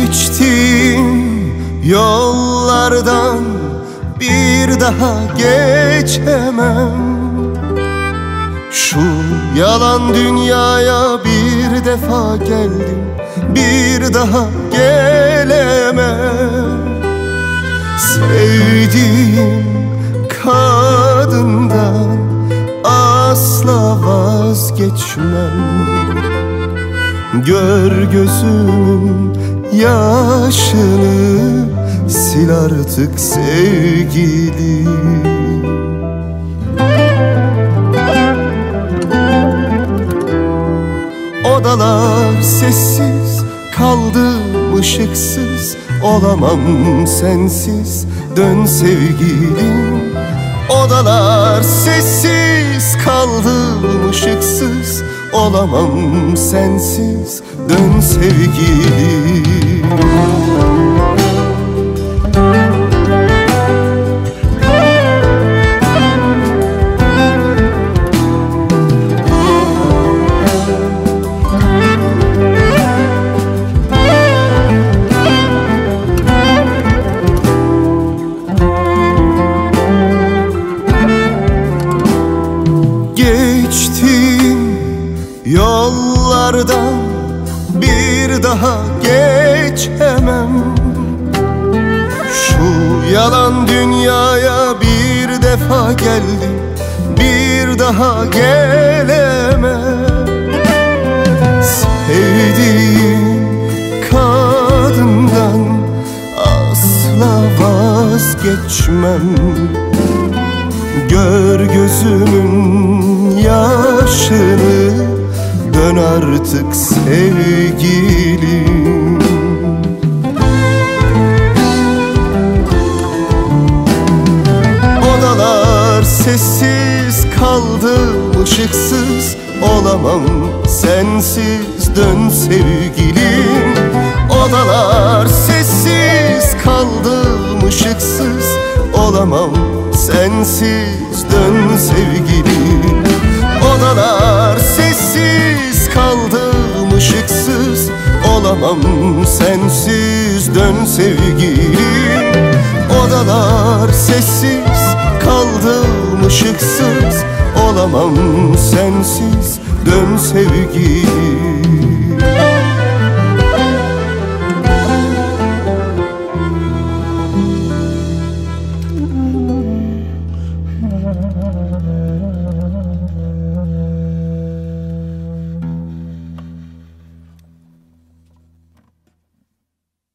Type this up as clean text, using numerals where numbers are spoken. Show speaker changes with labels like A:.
A: Geçtiğim yollardan bir daha geçemem. Şu yalan dünyaya bir defa geldim, bir daha gelemem. Sevdiğim kadından asla vazgeçmem. Gör gözümün yaşını, sil artık sevgilim. Odalar sessiz, kaldım ışıksız, olamam sensiz, dön sevgilim. Odalar sessiz, kaldım ışıksız, olamam sensiz, dön sevgilim. Geçtiğim yollardan bir daha geçemem. Şu yalan dünyaya bir defa geldim, bir daha gelemem. Sevdiğim kadından asla vazgeçmem. Gör gözümün yaşını, dön artık sevgilim. Odalar sessiz, kaldım ışıksız, olamam sensiz, dön sevgilim. Odalar sessiz, kaldım ışıksız, olamam sensiz, dön sevgilim. Odalar sessiz, kaldım ışıksız, olamam sensiz, dön sevgilim. Odalar sessiz, kaldım ışıksız, olamam sensiz, dön sevgilim.